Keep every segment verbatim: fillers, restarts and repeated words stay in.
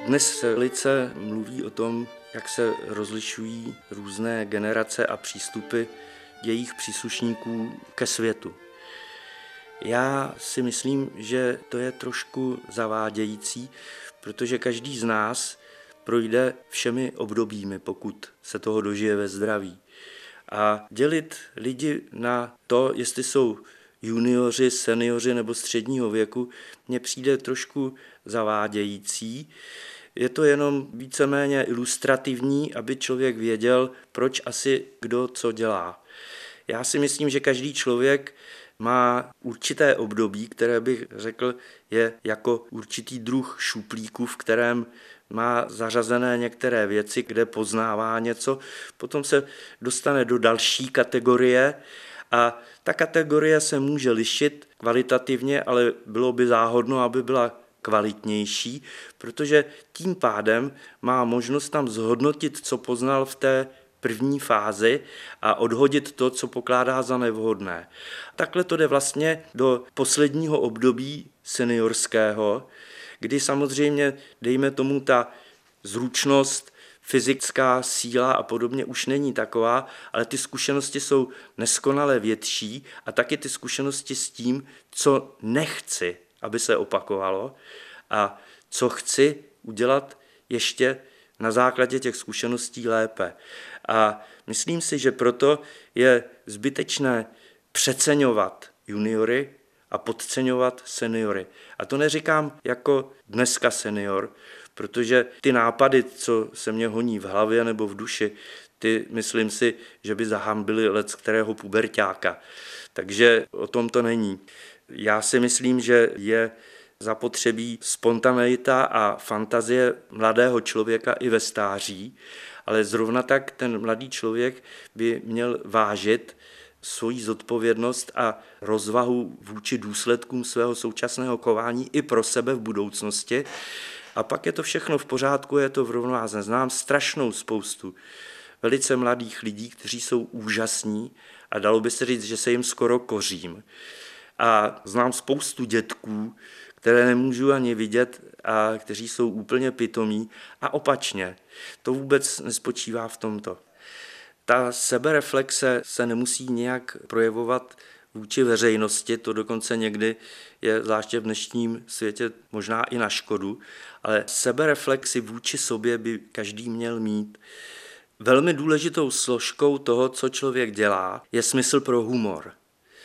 Dnes se velice mluví o tom, jak se rozlišují různé generace a přístupy jejich příslušníků ke světu. Já si myslím, že to je trošku zavádějící, protože každý z nás projde všemi obdobími, pokud se toho dožije ve zdraví. A dělit lidi na to, jestli jsou junioři, seniori nebo středního věku, mně přijde trošku zavádějící. Je to jenom víceméně ilustrativní, aby člověk věděl, proč asi kdo co dělá. Já si myslím, že každý člověk má určité období, které bych řekl je jako určitý druh šuplíku, v kterém má zařazené některé věci, kde poznává něco, potom se dostane do další kategorie a ta kategorie se může lišit kvalitativně, ale bylo by záhodno, aby byla kvalitnější, protože tím pádem má možnost tam zhodnotit, co poznal v té první fázi a odhodit to, co pokládá za nevhodné. Takhle to jde vlastně do posledního období seniorského, kdy samozřejmě, dejme tomu, ta zručnost, fyzická síla a podobně už není taková, ale ty zkušenosti jsou neskonale větší a taky ty zkušenosti s tím, co nechci, aby se opakovalo a co chci udělat ještě na základě těch zkušeností lépe. A myslím si, že proto je zbytečné přeceňovat juniory a podceňovat seniory. A to neříkám jako dneska senior, protože ty nápady, co se mě honí v hlavě nebo v duši, ty myslím si, že by zahambily let kterého puberťáka. Takže o tom to není. Já si myslím, že je zapotřebí spontaneita a fantazie mladého člověka i ve stáří, ale zrovna tak ten mladý člověk by měl vážit svoji zodpovědnost a rozvahu vůči důsledkům svého současného chování i pro sebe v budoucnosti. A pak je to všechno v pořádku, je to v rovnováze. Znám strašnou spoustu velice mladých lidí, kteří jsou úžasní a dalo by se říct, že se jim skoro kořím. A znám spoustu dětků, které nemůžu ani vidět a kteří jsou úplně pitomí a opačně. To vůbec nespočívá v tomto. Ta sebereflexe se nemusí nějak projevovat vůči veřejnosti, to dokonce někdy je zvláště v dnešním světě možná i na škodu, ale sebereflexi vůči sobě by každý měl mít. Velmi důležitou složkou toho, co člověk dělá, je smysl pro humor.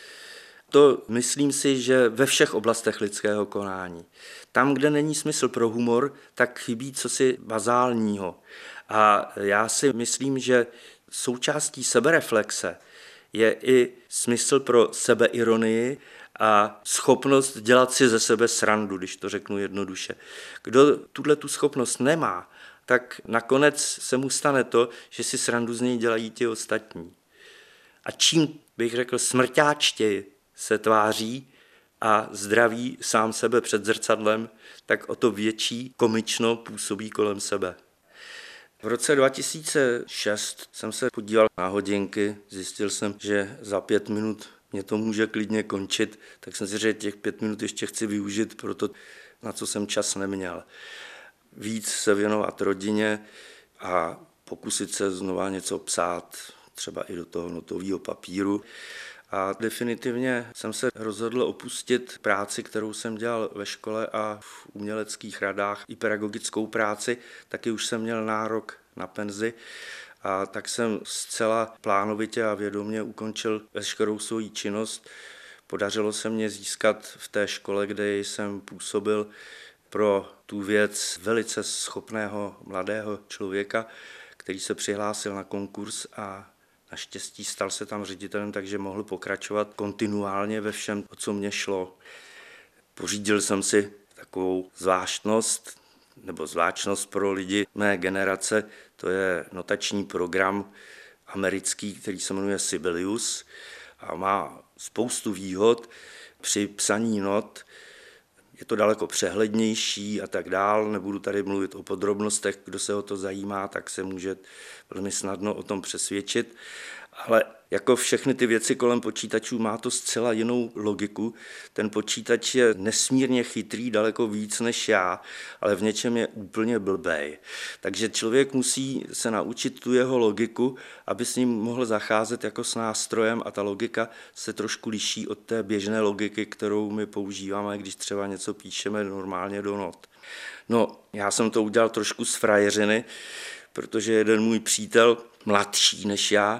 To myslím si, že ve všech oblastech lidského konání. Tam, kde není smysl pro humor, tak chybí cosi bazálního. A já si myslím, že součástí sebereflexe je i smysl pro sebeironii a schopnost dělat si ze sebe srandu, když to řeknu jednoduše. Kdo tuhle tu schopnost nemá, tak nakonec se mu stane to, že si srandu z něj dělají ti ostatní. A čím, bych řekl, smrťáčtěji se tváří a zdraví sám sebe před zrcadlem, tak o to větší komično působí kolem sebe. V roce dva tisíce šest jsem se podíval na hodinky, zjistil jsem, že za pět minut mě to může klidně končit, tak jsem si řekl, těch pět minut ještě chci využít pro to, na co jsem čas neměl. Víc se věnovat rodině a pokusit se znova něco psát, třeba i do toho notového papíru. A definitivně jsem se rozhodl opustit práci, kterou jsem dělal ve škole a v uměleckých radách, i pedagogickou práci, taky už jsem měl nárok na penzi. A tak jsem zcela plánovitě a vědomě ukončil veškerou svou činnost. Podařilo se mně získat v té škole, kde jsem působil, pro tu věc velice schopného mladého člověka, který se přihlásil na konkurs a naštěstí stal se tam ředitelem, takže mohl pokračovat kontinuálně ve všem, o co mě šlo. Pořídil jsem si takovou zvláštnost, nebo zvláštnost pro lidi mé generace, to je notační program americký, který se jmenuje Sibelius a má spoustu výhod při psaní not. Je to daleko přehlednější a tak dál. Nebudu tady mluvit o podrobnostech, kdo se o to zajímá, tak se může velmi snadno o tom přesvědčit. Ale jako všechny ty věci kolem počítačů má to zcela jinou logiku. Ten počítač je nesmírně chytrý, daleko víc než já, ale v něčem je úplně blbej. Takže člověk musí se naučit tu jeho logiku, aby s ním mohl zacházet jako s nástrojem, a ta logika se trošku liší od té běžné logiky, kterou my používáme, když třeba něco píšeme normálně do not. No, já jsem to udělal trošku z frajeřiny, protože jeden můj přítel, mladší než já,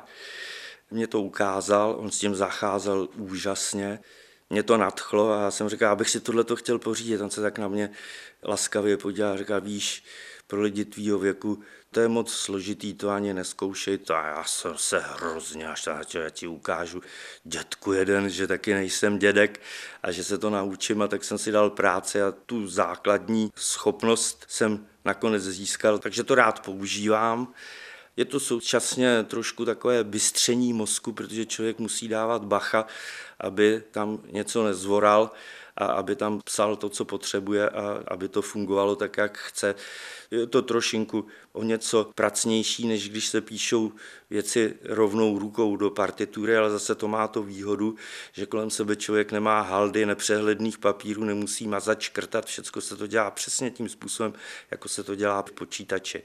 mě to ukázal, on s tím zacházel úžasně, mě to nadchlo a já jsem říkal, abych si tohleto chtěl pořídit. On se tak na mě laskavě podíval a říkal, víš, pro lidi tvýho věku, to je moc složitý, to ani neskoušej. To a já jsem se hrozně, až já ti ukážu dědku jeden, že taky nejsem dědek a že se to naučím, a tak jsem si dal práci a tu základní schopnost jsem nakonec získal, takže to rád používám. Je to současně trošku takové bystření mozku, protože člověk musí dávat bacha, aby tam něco nezvoral a aby tam psal to, co potřebuje, a aby to fungovalo tak, jak chce. Je to trošinku o něco pracnější, než když se píšou věci rovnou rukou do partitury, ale zase to má to výhodu, že kolem sebe člověk nemá haldy nepřehledných papírů, nemusí mazat, škrtat, všecko se to dělá přesně tím způsobem, jako se to dělá v počítači.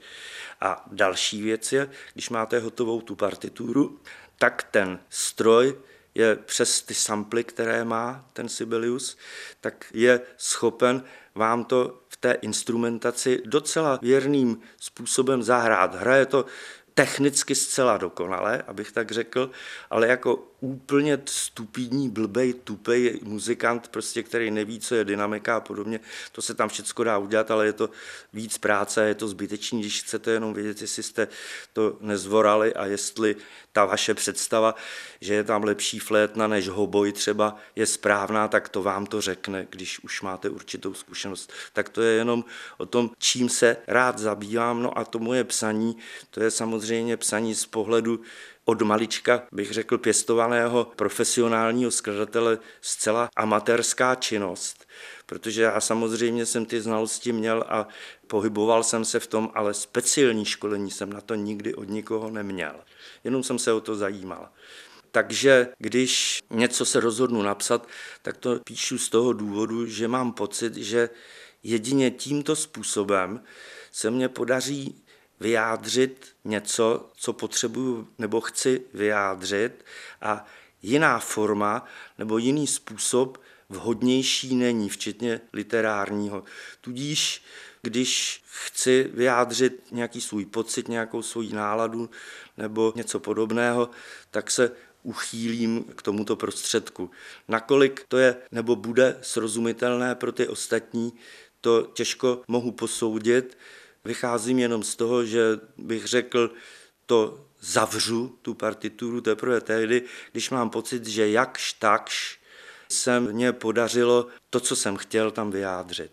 A další věc je, když máte hotovou tu partituru, tak ten stroj je přes ty samply, které má ten Sibelius, tak je schopen vám to v té instrumentaci docela věrným způsobem zahrát. Hraje to technicky zcela dokonale, abych tak řekl, ale jako úplně stupidní, blbej, tupej muzikant, prostě, který neví, co je dynamika a podobně, to se tam všecko dá udělat, ale je to víc práce, je to zbytečný, když chcete jenom vědět, jestli jste to nezvorali a jestli ta vaše představa, že je tam lepší flétna než hoboj třeba, je správná, tak to vám to řekne, když už máte určitou zkušenost. Tak to je jenom o tom, čím se rád zabývám. No a to moje psaní, to je samozřejmě psaní z pohledu od malička, bych řekl, pěstovaného profesionálního skladatele, zcela amatérská činnost, protože já samozřejmě jsem ty znalosti měl a pohyboval jsem se v tom, ale speciální školení jsem na to nikdy od nikoho neměl. Jenom jsem se o to zajímal. Takže když něco se rozhodnu napsat, tak to píšu z toho důvodu, že mám pocit, že jedině tímto způsobem se mně podaří vyjádřit něco, co potřebuju nebo chci vyjádřit, a jiná forma nebo jiný způsob vhodnější není, včetně literárního. Tudíž, když chci vyjádřit nějaký svůj pocit, nějakou svou náladu nebo něco podobného, tak se uchýlím k tomuto prostředku. Nakolik to je nebo bude srozumitelné pro ty ostatní, to těžko mohu posoudit. Vycházím jenom z toho, že bych řekl, to zavřu, tu partituru, teprve tehdy, když mám pocit, že jakž takž se mně podařilo to, co jsem chtěl tam vyjádřit.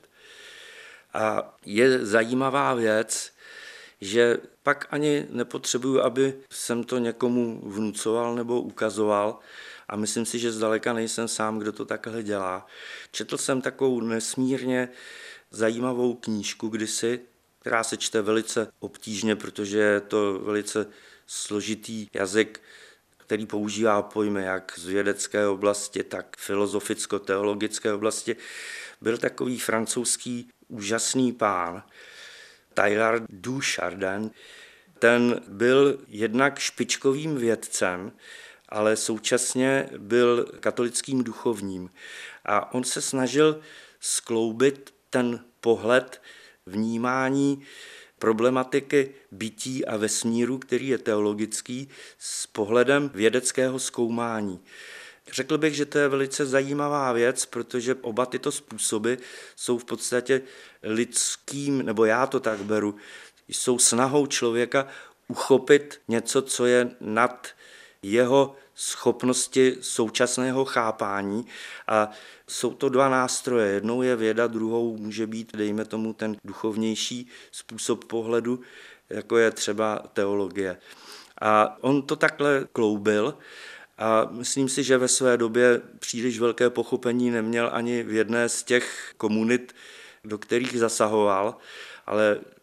A je zajímavá věc, že pak ani nepotřebuju, aby jsem to někomu vnucoval nebo ukazoval, a myslím si, že zdaleka nejsem sám, kdo to takhle dělá. Četl jsem takovou nesmírně zajímavou knížku kdysi, která se čte velice obtížně, protože je to velice složitý jazyk, který používá pojmy jak z vědecké oblasti, tak filozoficko-teologické oblasti. Byl takový francouzský úžasný pán, Teilhard du Chardin. Ten byl jednak špičkovým vědcem, ale současně byl katolickým duchovním. A on se snažil skloubit ten pohled vnímání problematiky bytí a vesmíru, který je teologický, s pohledem vědeckého zkoumání. Řekl bych, že to je velice zajímavá věc, protože oba tyto způsoby jsou v podstatě lidským, nebo já to tak beru, jsou snahou člověka uchopit něco, co je nad jeho schopnosti současného chápání, a jsou to dva nástroje. Jednou je věda, druhou může být, dejme tomu, ten duchovnější způsob pohledu, jako je třeba teologie. A on to takhle kloubil a myslím si, že ve své době příliš velké pochopení neměl ani v jedné z těch komunit, do kterých zasahoval, ale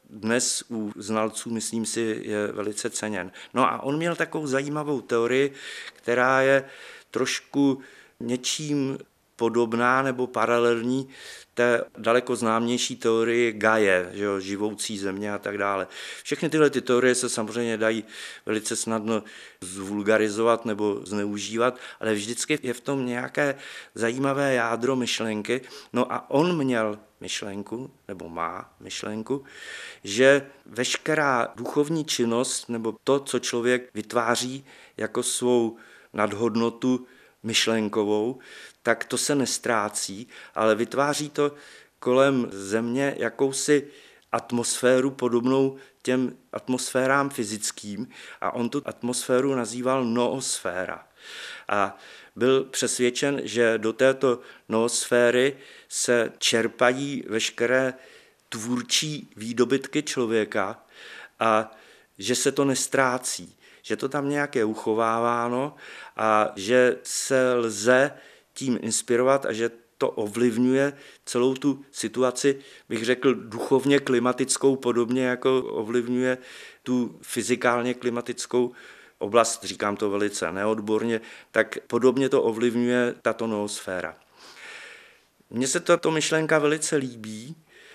dnes u znalců, myslím si, je velice ceněn. No a on měl takovou zajímavou teorii, která je trošku něčím podobná nebo paralelní té daleko známější teorii Gaje, že jo, živoucí země a tak dále. Všechny tyhle ty teorie se samozřejmě dají velice snadno zvulgarizovat nebo zneužívat, ale vždycky je v tom nějaké zajímavé jádro myšlenky. No a on měl myšlenku, nebo má myšlenku, že veškerá duchovní činnost nebo to, co člověk vytváří jako svou nadhodnotu myšlenkovou, tak to se nestrácí, ale vytváří to kolem země jakousi atmosféru podobnou těm atmosférám fyzickým a on tu atmosféru nazýval noosféra. A byl přesvědčen, že do této noosféry se čerpají veškeré tvůrčí výdobytky člověka a že se to nestrácí, že to tam nějak je uchováváno a že se lze tím inspirovat a že to ovlivňuje celou tu situaci, bych řekl, duchovně klimatickou, podobně jako ovlivňuje tu fyzikálně klimatickou oblast, říkám to velice neodborně, tak podobně to ovlivňuje tato noosféra. Mně se tato myšlenka velice líbí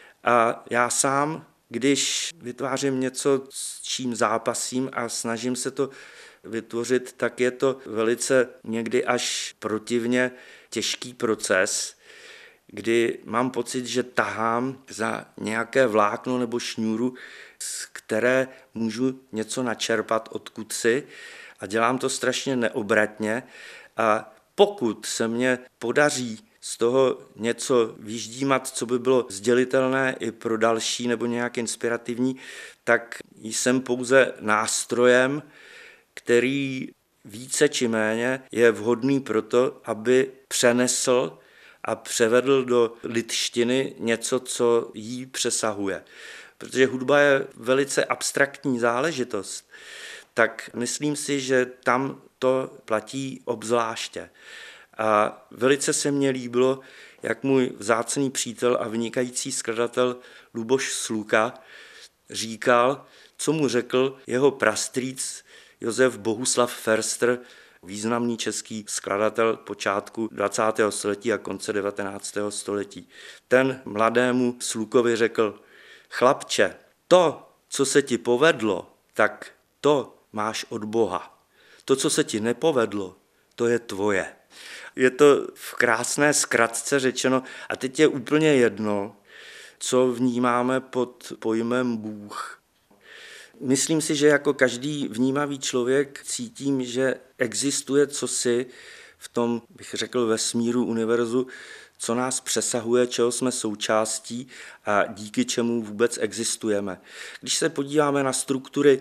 a já sám, když vytvářím něco, s čím zápasím a snažím se to vytvořit, tak je to velice někdy až protivně těžký proces, kdy mám pocit, že tahám za nějaké vlákno nebo šňůru, z které můžu něco načerpat odkud si a dělám to strašně neobratně a pokud se mně podaří z toho něco vyždímat, co by bylo sdělitelné i pro další nebo nějak inspirativní, tak jsem pouze nástrojem, který více či méně je vhodný pro to, aby přenesl a převedl do lidštiny něco, co jí přesahuje. Protože hudba je velice abstraktní záležitost, tak myslím si, že tam to platí obzvláště. A velice se mně líbilo, jak můj vzácný přítel a vynikající skladatel Luboš Sluka říkal, co mu řekl jeho prastrýc Josef Bohuslav Förster, významný český skladatel počátku dvacátého století a konce devatenáctého století. Ten mladému Slukovi řekl: chlapče, to, co se ti povedlo, tak to máš od Boha. To, co se ti nepovedlo, to je tvoje. Je to v krásné zkratce řečeno a teď je úplně jedno, co vnímáme pod pojmem Bůh. Myslím si, že jako každý vnímavý člověk cítím, že existuje cosi v tom, bych řekl, vesmíru, univerzu, co nás přesahuje, čeho jsme součástí a díky čemu vůbec existujeme. Když se podíváme na struktury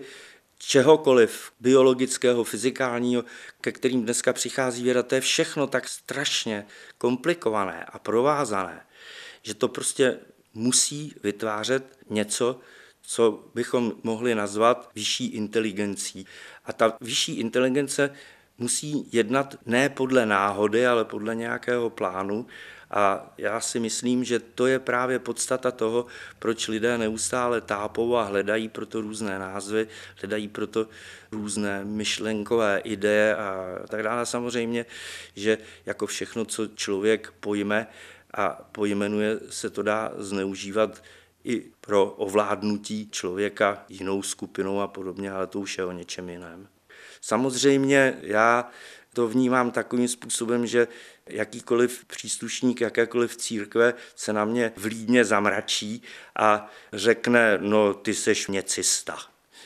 čehokoliv biologického, fyzikálního, ke kterým dneska přichází věda, to je všechno tak strašně komplikované a provázané, že to prostě musí vytvářet něco, co bychom mohli nazvat vyšší inteligencí. A ta vyšší inteligence musí jednat ne podle náhody, ale podle nějakého plánu. A já si myslím, že to je právě podstata toho, proč lidé neustále tápou a hledají proto různé názvy, hledají proto různé myšlenkové ideje a tak dále. Samozřejmě, že jako všechno, co člověk pojme a pojmenuje, se to dá zneužívat i pro ovládnutí člověka jinou skupinou a podobně, ale to už je o něčem jiném. Samozřejmě já to vnímám takovým způsobem, že jakýkoliv příslušník jakékoliv církve se na mě vlídně zamračí a řekne, no ty seš něcista.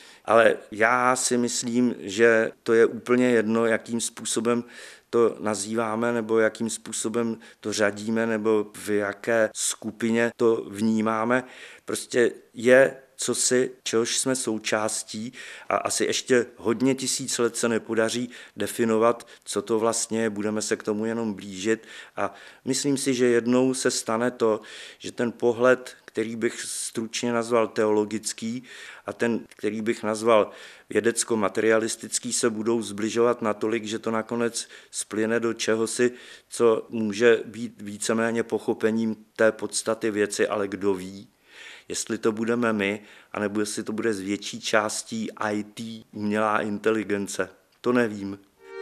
Ale já si myslím, že to je úplně jedno, jakým způsobem to nazýváme, nebo jakým způsobem to řadíme, nebo v jaké skupině to vnímáme. Prostě je cosi, čehož jsme součástí a asi ještě hodně tisíc let se nepodaří definovat, co to vlastně je, budeme se k tomu jenom blížit a myslím si, že jednou se stane to, že ten pohled, který bych stručně nazval teologický a ten, který bych nazval vědecko-materialistický, se budou zbližovat natolik, že to nakonec splyne do čehosi, co může být víceméně pochopením té podstaty věci, ale kdo ví. Jestli to budeme my, anebo jestli to bude z větší částí í té, umělá inteligence. To nevím.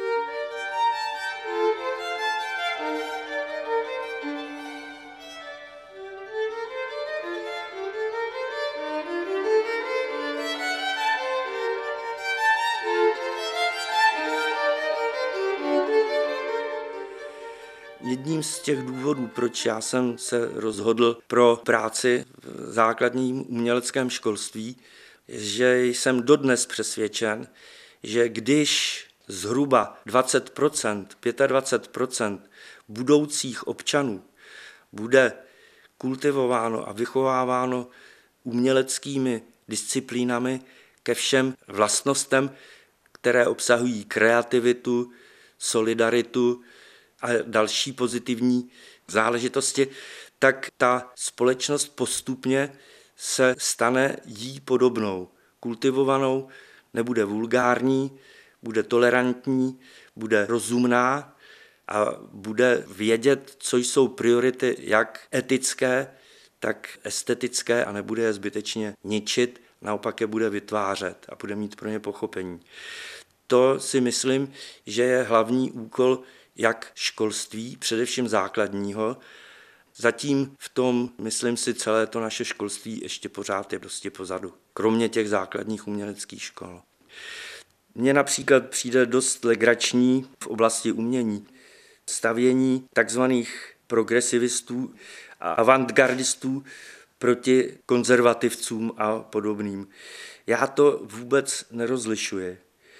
Jedním z těch důvodů, proč já jsem se rozhodl pro práci v základním uměleckém školství, je, že jsem dodnes přesvědčen, že když zhruba dvacet procent, dvacet pět procent budoucích občanů bude kultivováno a vychováváno uměleckými disciplínami ke všem vlastnostem, které obsahují kreativitu, solidaritu a další pozitivní záležitosti, tak ta společnost postupně se stane jí podobnou, kultivovanou, nebude vulgární, bude tolerantní, bude rozumná a bude vědět, co jsou priority jak etické, tak estetické a nebude je zbytečně ničit, naopak je bude vytvářet a bude mít pro ně pochopení. To si myslím, že je hlavní úkol jak školství, především základního. Zatím v tom, myslím si, celé to naše školství ještě pořád je dosti pozadu, kromě těch základních uměleckých škol. Mně například přijde dost legrační v oblasti umění stavění takzvaných progresivistů a avantgardistů proti konzervativcům a podobným. Já to vůbec nerozlišuji.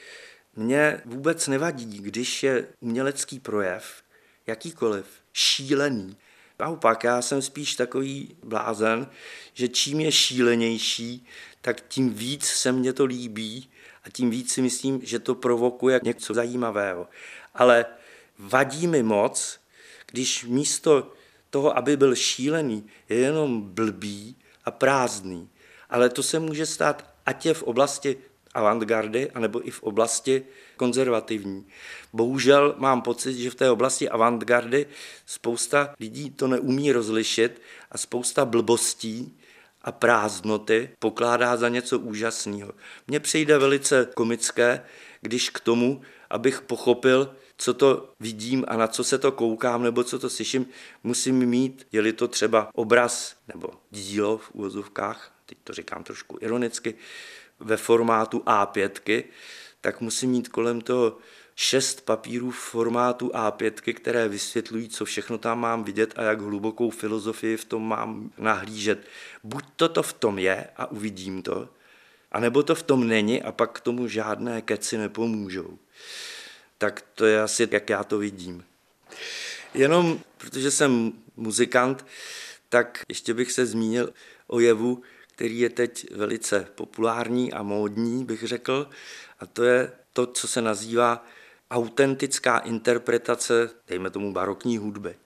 Mně vůbec nevadí, když je umělecký projev jakýkoliv šílený. Naopak, já jsem spíš takový blázen, že čím je šílenější, tak tím víc se mně to líbí a tím víc si myslím, že to provokuje něco zajímavého. Ale vadí mi moc, když místo toho, aby byl šílený, je jenom blbý a prázdný. Ale to se může stát ať je v oblasti avantgardy, anebo i v oblasti konzervativní. Bohužel mám pocit, že v té oblasti avantgardy spousta lidí to neumí rozlišit a spousta blbostí a prázdnoty pokládá za něco úžasného. Mně přijde velice komické, když k tomu, abych pochopil, co to vidím a na co se to koukám nebo co to slyším, musím mít, je-li to třeba obraz nebo dílo v uvozovkách, teď to říkám trošku ironicky, ve formátu á pět, tak musím mít kolem toho šest papírů v formátu á pět, které vysvětlují, co všechno tam mám vidět a jak hlubokou filozofii v tom mám nahlížet. Buď to to v tom je a uvidím to, anebo to v tom není a pak k tomu žádné keci nepomůžou. Tak to je asi, jak já to vidím. Jenom, protože jsem muzikant, tak ještě bych se zmínil o jevu, který je teď velice populární a módní, bych řekl, a to je to, co se nazývá autentická interpretace, dejme tomu barokní hudby.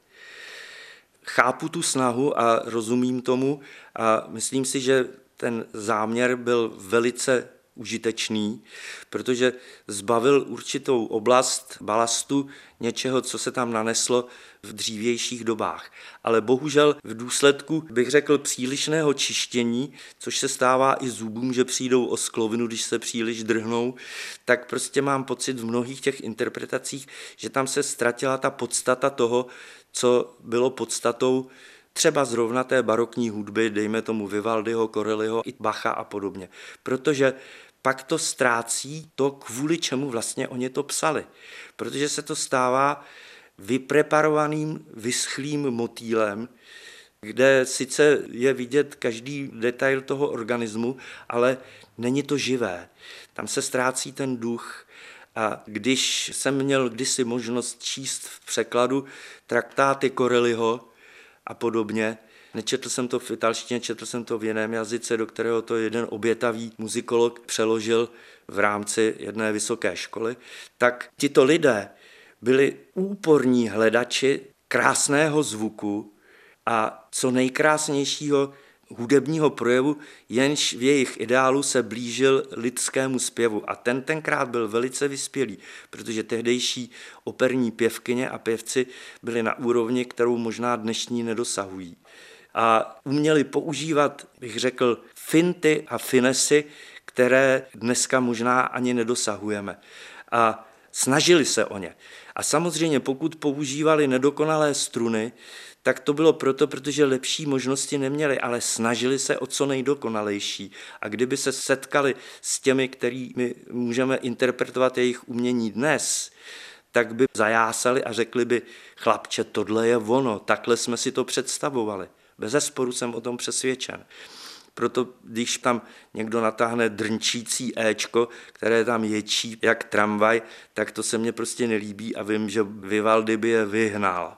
Chápu tu snahu a rozumím tomu a myslím si, že ten záměr byl velice užitečný, protože zbavil určitou oblast balastu něčeho, co se tam naneslo v dřívějších dobách. Ale bohužel v důsledku, bych řekl, přílišného čištění, což se stává i zubům, že přijdou o sklovinu, když se příliš drhnou, tak prostě mám pocit v mnohých těch interpretacích, že tam se ztratila ta podstata toho, co bylo podstatou třeba zrovna té barokní hudby, dejme tomu Vivaldiho, Corelliho, i Bacha a podobně. Protože pak to ztrácí to, kvůli čemu vlastně oni to psali. Protože se to stává vypreparovaným, vyschlým motýlem, kde sice je vidět každý detail toho organismu, ale není to živé. Tam se ztrácí ten duch. A když jsem měl kdysi možnost číst v překladu traktáty Corelliho a podobně, nečetl jsem to v italštině, četl jsem to v jiném jazyce, do kterého to jeden obětavý muzikolog přeložil v rámci jedné vysoké školy, tak tito lidé byli úporní hledači krásného zvuku a co nejkrásnějšího hudebního projevu, jenž v jejich ideálu se blížil lidskému zpěvu. A ten tenkrát byl velice vyspělý, protože tehdejší operní pěvkyně a pěvci byli na úrovni, kterou možná dnešní nedosahují. a uměli používat, bych řekl, finty a finesy, které dneska možná ani nedosahujeme. A snažili se o ně. A samozřejmě, pokud používali nedokonalé struny, tak to bylo proto, protože lepší možnosti neměli, ale snažili se o co nejdokonalejší. A kdyby se setkali s těmi, kterými můžeme interpretovat jejich umění dnes, tak by zajásali a řekli by, chlapče, tohle je ono, takhle jsme si to představovali. Bezesporu jsem o tom přesvědčen. Proto když tam někdo natáhne drnčící éčko, které tam ječí jak tramvaj, tak to se mně prostě nelíbí a vím, že Vivaldi by je vyhnal.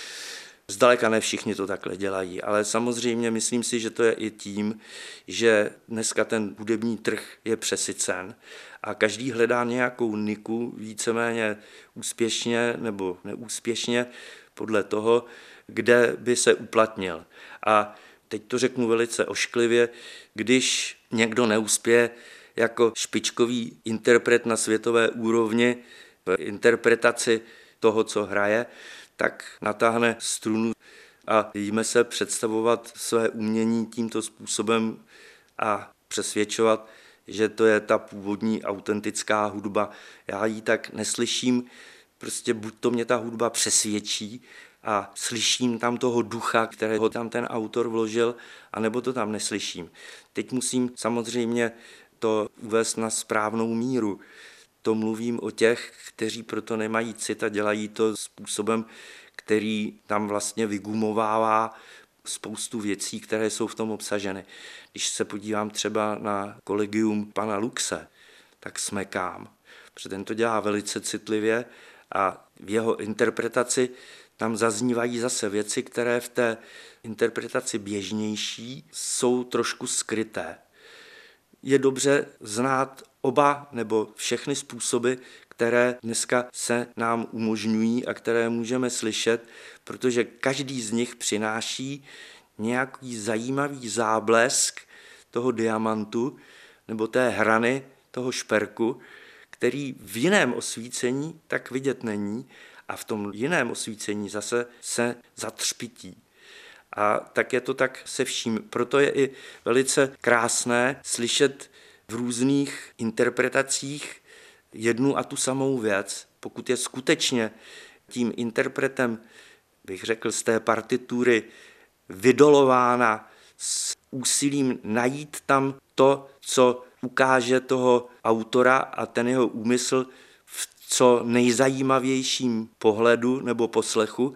Zdaleka ne všichni to takhle dělají, ale samozřejmě myslím si, že to je i tím, že dneska ten hudební trh je přesycen a každý hledá nějakou niku víceméně úspěšně nebo neúspěšně podle toho, kde by se uplatnil. A teď to řeknu velice ošklivě, když někdo neuspěje jako špičkový interpret na světové úrovni v interpretaci toho, co hraje, tak natáhne strunu a jíme se představovat své umění tímto způsobem a přesvědčovat, že to je ta původní autentická hudba. Já ji tak neslyším, prostě buď to mě ta hudba přesvědčí a slyším tam toho ducha, kterého tam ten autor vložil, anebo to tam neslyším. Teď musím samozřejmě to uvést na správnou míru. To mluvím o těch, kteří proto nemají cit a dělají to způsobem, který tam vlastně vygumovává spoustu věcí, které jsou v tom obsaženy. Když se podívám třeba na kolegium pana Luxe, tak smekám, protože ten to dělá velice citlivě a v jeho interpretaci tam zaznívají zase věci, které v té interpretaci běžnější jsou trošku skryté. Je dobře znát oba nebo všechny způsoby, které dneska se nám umožňují a které můžeme slyšet, protože každý z nich přináší nějaký zajímavý záblesk toho diamantu nebo té hrany, toho šperku, který v jiném osvícení tak vidět není a v tom jiném osvícení zase se zatřpití. A tak je to tak se vším. Proto je i velice krásné slyšet v různých interpretacích jednu a tu samou věc. Pokud je skutečně tím interpretem, bych řekl, z té partitury vydolována s úsilím najít tam to, co ukáže toho autora a ten jeho úmysl v co nejzajímavějším pohledu nebo poslechu,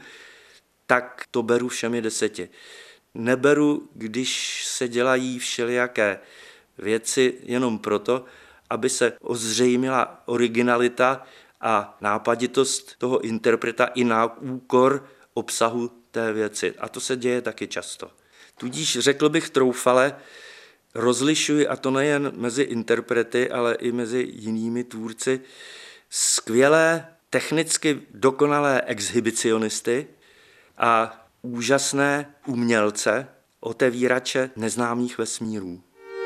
tak to beru všemi deseti. Neberu, když se dělají všelijaké věci jenom proto, aby se ozřejmila originalita a nápaditost toho interpreta i na úkor obsahu té věci. A to se děje taky často. Tudíž řekl bych troufale, rozlišuji, a to nejen mezi interprety, ale i mezi jinými tvůrci, skvělé, technicky dokonalé exhibicionisty a úžasné umělce, otevírače neznámých vesmírů.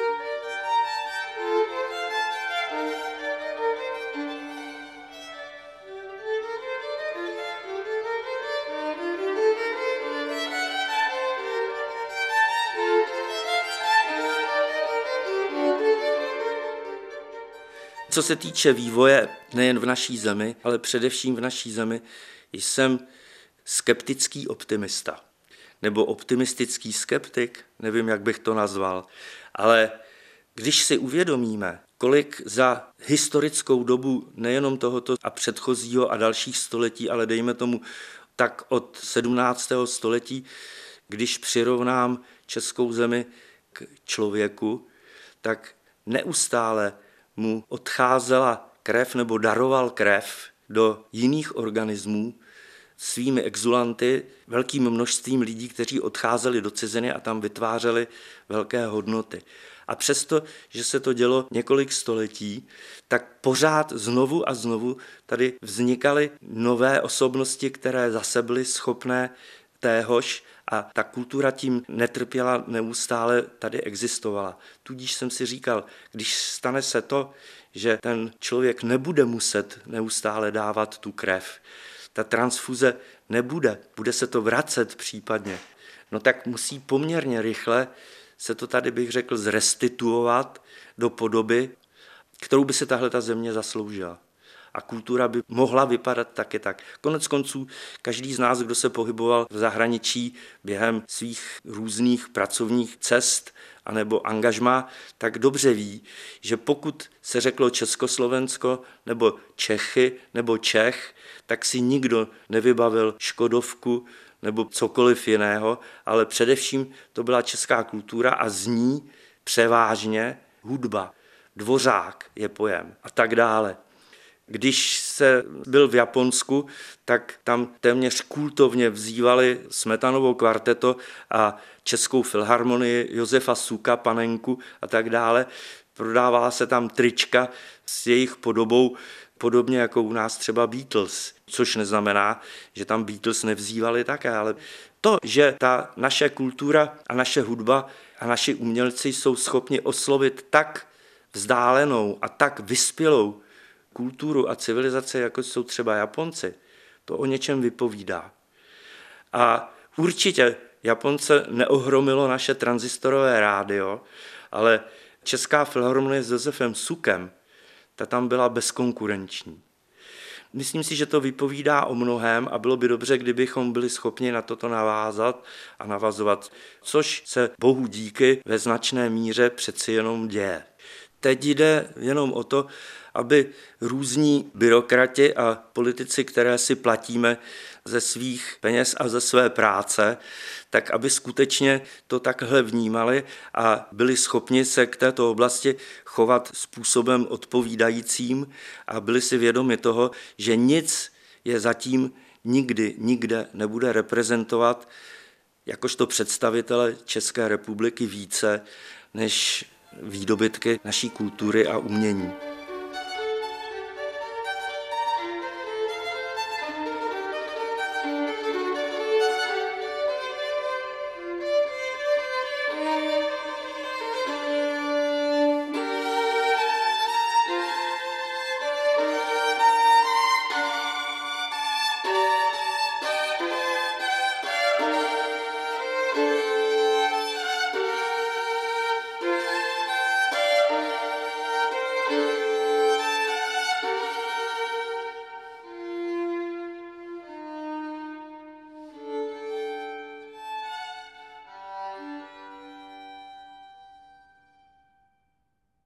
Co se týče vývoje nejen v naší zemi, ale především v naší zemi, jsem skeptický optimista. Nebo optimistický skeptik, nevím, jak bych to nazval. Ale když si uvědomíme, kolik za historickou dobu nejenom tohoto a předchozího a dalších století, ale dejme tomu tak od sedmnáctého století, když přirovnám českou zemi k člověku, tak neustále mu odcházela krev nebo daroval krev do jiných organismů svými exulanty, velkým množstvím lidí, kteří odcházeli do ciziny a tam vytvářeli velké hodnoty. A přesto, že se to dělo několik století, tak pořád znovu a znovu tady vznikaly nové osobnosti, které zase byly schopné téhož a ta kultura tím netrpěla, neustále tady existovala. Tudíž jsem si říkal, když stane se to, že ten člověk nebude muset neustále dávat tu krev, ta transfuze nebude, bude se to vracet případně, no tak musí poměrně rychle se to tady, bych řekl, zrestituovat do podoby, kterou by se tahle ta země zasloužila. A kultura by mohla vypadat taky tak. Konec konců, každý z nás, kdo se pohyboval v zahraničí během svých různých pracovních cest anebo angažmá, tak dobře ví, že pokud se řeklo Československo nebo Čechy nebo Čech, tak si nikdo nevybavil Škodovku nebo cokoliv jiného, ale především to byla česká kultura a z ní převážně hudba. Dvořák je pojem a tak dále. Když se byl v Japonsku, tak tam téměř kultovně vzývali Smetanovo kvarteto a Českou filharmonii Josefa Suka, Panenku a tak dále. Prodávala se tam trička s jejich podobou, podobně jako u nás třeba Beatles, což neznamená, že tam Beatles nevzývali také, ale to, že ta naše kultura a naše hudba a naši umělci jsou schopni oslovit tak vzdálenou a tak vyspělou kulturu a civilizace, jako jsou třeba Japonci, to o něčem vypovídá. A určitě Japonce neohromilo naše tranzistorové rádio, ale Česká filharmonie s Josefem Sukem, ta tam byla bezkonkurenční. Myslím si, že to vypovídá o mnohém a bylo by dobře, kdybychom byli schopni na toto navázat a navazovat, což se bohu díky ve značné míře přeci jenom děje. Teď jde jenom o to, aby různí byrokrati a politici, které si platíme ze svých peněz a ze své práce, tak aby skutečně to takhle vnímali a byli schopni se k této oblasti chovat způsobem odpovídajícím a byli si vědomi toho, že nic je zatím nikdy, nikde nebude reprezentovat jakožto představitele České republiky více než výdobytky naší kultury a umění.